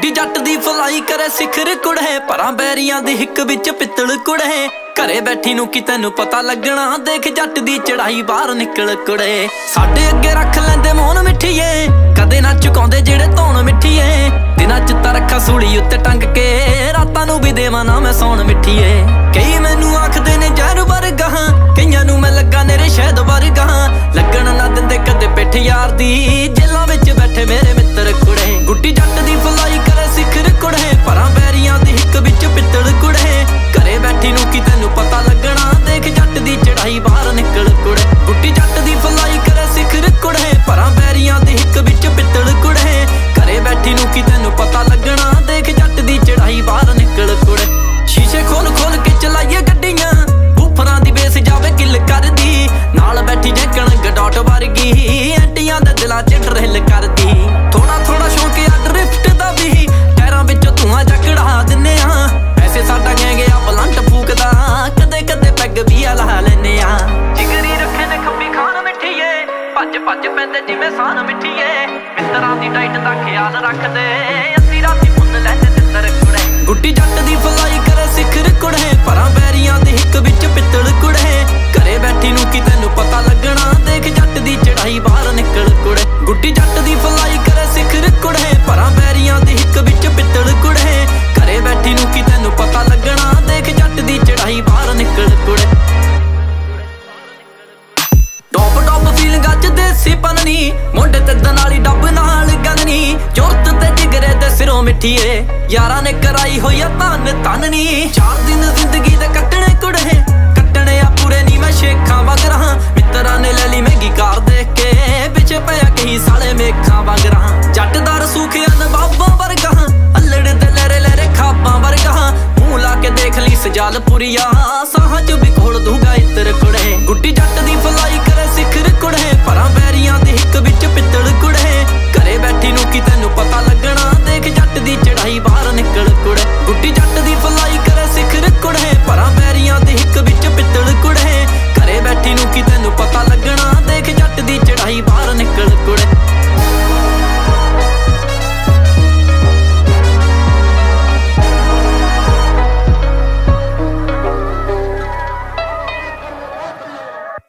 ਗੁੱਡੀ ਜੱਟ ਦੀ ਫਲਾਈ ਕਰੇ ਸਿਖਰ ਕੁੜੇ, ਪਰਾਂ ਬੈਰੀਆਂ ਦੀ ਹਿੱਕ ਵਿੱਚ ਪਿੱਤਲ ਕੁੜੇ। ਘਰੇ ਬੈਠੀ ਨੂੰ ਕੀ ਤੈਨੂੰ ਪਤਾ ਲੱਗਣਾ, ਦੇਖ ਜੱਟ ਦੀ ਚੜਾਈ ਬਾਹਰ ਨਿਕਲ ਕੁੜੇ। ਸਾਡੇ ਅੱਗੇ ਰੱਖ ਲੈਂਦੇ ਮੋਹਨ ਮਿੱਠੀਏ, ਕਦੇ ਨਾ ਚੁਕਾਉਂਦੇ ਜਿਹੜੇ ਧੌਣ ਮਿੱਠੀਏ। ਦਿਨਾਂ ਚ ਤਾਂ ਰੱਖਾ ਸੂਲੀ ਉੱਤੇ ਟੰਗ ਕੇ, ਰਾਤਾਂ ਨੂੰ ਵੀ ਦੇਵਾਂ ਨਾ ਮੈਂ ਸੌਣ ਮਿੱਠੀਏ। ਕਈ ਮੈਨੂੰ ਆਖਦੇ ਨੇ ਜ਼ਹਿਰ ਵਰਗਾ, ਕਈਆਂ ਨੂੰ ਮੈਂ ਲੱਗਾ ਨੇਰੇ ਸ਼ਹਿਦ ਵਰਗਾ। ਲੱਗਣ ਨਾ ਦਿੰਦੇ ਕਦੇ ਪਿੱਠ ਯਾਰ ਦੀ, ਜੇਲਾਂ ਵਿੱਚ ਬੈਠੇ ਮੇਰੇ ਮਿੱਤਰ ਕੁੜੇ। ਗੁੱਡੀ ਜੱਟ ਦੀ ਫਲਾਈ ਕਰੇ ਸਿਖਰ ਕੁੜੇ, ਪਰਾਂ ਬੈਰੀਆਂ ਦੀ ਹਿੱਕ ਵਿੱਚ ਪਿੱਤਲ ਕੁੜੇ। ਘਰੇ ਬੈਠੀ ਨੂੰ ਕੀ ਤੈਨੂੰ ਪਤਾ ਲੱਗਣਾ, ਦੇਖ ਜੱਟ ਦੀ ਚੜਾਈ ਬਾਹਰ ਨਿਕਲ ਕੁੜੇ। ਗੁੱਡੀ ਜੱਟ ਦੀ ਫਲਾਈ ਕਰੇ ਸਿਖਰ ਕੁੜੇ, ਪਰਾਂ ਬੈਰੀਆਂ ਦੀ ਹਿੱਕ ਵਿੱਚ ਪਿੱਤਲ ਕੁੜੇ। ਘਰੇ ਬੈਠੀ ਨੂੰ ਕੀ ਤੈਨੂੰ ਪਤਾ ਲੱਗਣਾ, ਦੇਖ ਜੱਟ ਦੀ ਚੜਾਈ ਬਾਹਰ ਨਿਕਲ ਕੁੜੇ। ਸ਼ੀਸ਼ੇ ਖੋਲ ਖੋਲ ਕੇ ਚਲਾਈਏ ਗੱਡੀਆਂ, ਬੂਫਰਾਂ ਦੀ ਬੇਸ ਜਾਵੇ ਕਿੱਲ ਕਰਦੀ। ਨਾਲ ਬੈਠੀ ਜੈਕਣ ਗਡਾਟ ਵਰਗੀ, ਐਂਟੀਆਂ ਦੇ ਦਿਲਾਂ ਚ ਡਰਿਲ ਕਰਦੀ। ਥੋੜਾ ਥੋੜਾ ਸ਼ੌਂਕ ਆ ਡਰਿਫਟ ਦਾ ਵੀ, ਟਾਇਰਾਂ ਵਿੱਚੋਂ ਧੂਆਂ ਜਕੜਾ ਦਿੰਨੇ ਆ। ਐਸੇ ਸਾਡਾ ਗੈਂਗ ਆ ਬਲੰਟ ਫੂਕਦਾ, ਕਦੇ ਕਦੇ ਪੈਗ ਵੀ ਆ ਲਾ ਲੈਨੇ ਆ। ਜਿਗਰੀ ਰੱਖੇ ਨੇ ਖੱਬੀ ਖਾਨ ਮਿੱਠੀਏ, ਭੱਜ ਭੱਜ ਪੈਂਦੇ ਜਿਵੇਂ ਸਾਨ ਮਿੱਠੀਏ। ਮਿੱਤਰਾਂ ਦੀ ਡਾਈਟ ਦਾ ਖਿਆਲ ਰੱਖਦੇ, ਅੱਧੀ ਰਾਤੀ ਮੁੱਲ ਲੈਂਦੇ ਤਿੱਤਰ ਕੁੜੇ। ਗੁੱਡੀ ਜੱਟ ਦੀ ਫਲਾਈ ਕਰੇ ਸਿਖਰ ਕੁੜੇ, ਪਰਾਂ ਬੈਰੀਆਂ ਦੀ ਹਿੱਕ ਵਿੱਚ ਪਿੱਤਲ ਕੁੜੇ। ਘਰੇ ਬੈਠੀ ਨੂੰ ਕੀ ਤੈਨੂੰ ਪਤਾ ਲੱਗਣਾ, ਦੇਖ ਜੱਟ ਦੀ ਚੜਾਈ ਬਾਹਰ ਨਿਕਲ ਕੁੜੇ। ਗੁੱਡੀ ਜੱਟ ਦੀ ਫਲਾਈ ਕਰੇ ਸਿਖਰ ਕੁੜੇ, ਪਰਾਂ ਬੈਰੀਆਂ ਦੀ ਹਿੱਕ ਵਿੱਚ ਪਿੱਤਲ ਕੁੜੇ। ਘਰੇ ਬੈਠੀ ਨੂੰ ਕੀ ਤੈਨੂੰ ਪਤਾ ਲੱਗਣਾ, ਦੇਖ ਜੱਟ ਦੀ ਚੜਾਈ ਬਾਹਰ ਨਿਕਲ ਕੁੜੇ। ਟੌਪ ਟੌਪ ਫੀਲਿੰਗਾਂ ਚ ਦੇਸੀ ਪਨਨੀ, ਮੁੰਡੇ ਤੇ ਦਨਾਲੀ ਡੱਬ ਨਾਲ ਗੰਨੀ। ਜੁਰਤ ਤੇ ਜਿਗਰੇ ਤੇ ਸਿਰੋਂ ਮਿੱਠੀਏ, ਯਾਰਾਂ ਨੇ ਕਰਾਈ ਹੋਈ ਆ ਧੰਨ ਧੰਨਨੀ। 4 ਦਿਨ ਜ਼ਿੰਦਗੀ ਦੇ ਕੱਟਣੇ ਕੁੜੇ, ਕੱਟਣੇ ਆ ਪੂਰੇ ਨੀ ਮੈਂ ਸ਼ੇਖਾਂ ਵਗ ਰਹਾ। ਮਿੱਤਰਾਂ ਨੇ ਲੈ ਲਈ ਮਹਿੰਗੀ ਕਾਰ ਦੇਖ ਕੇ, ਪਿੱਛੇ ਪਿਆ ਕਈ ਸਾਲੇ ਮੇਖਾਂ ਵਗ ਰਹਾ। ਜੱਟ ਦਾ ਰਸੂਖਿਆ ਨਵਾਬਾਂ ਵਰਗਾ, ਅੱਲੜ ਦੇ ਲਹਿਰੇ ਲਹਿਰੇ ਖਾਬਾਂ ਵਰਗਾ। ਮੂੰਹ ਲਾ ਕੇ ਦੇਖ ਲਈ ਸਜਾਲ ਪੁਰੀਆ, ਸਾਹਾਂ ਚ ਵੀ ਖੋਲ ਦੂਗਾ ਇੱਤਰ ਕੁੜੇ। ਗੁੱਡੀ ਜੱਟ ਦੀ ਫਲਾ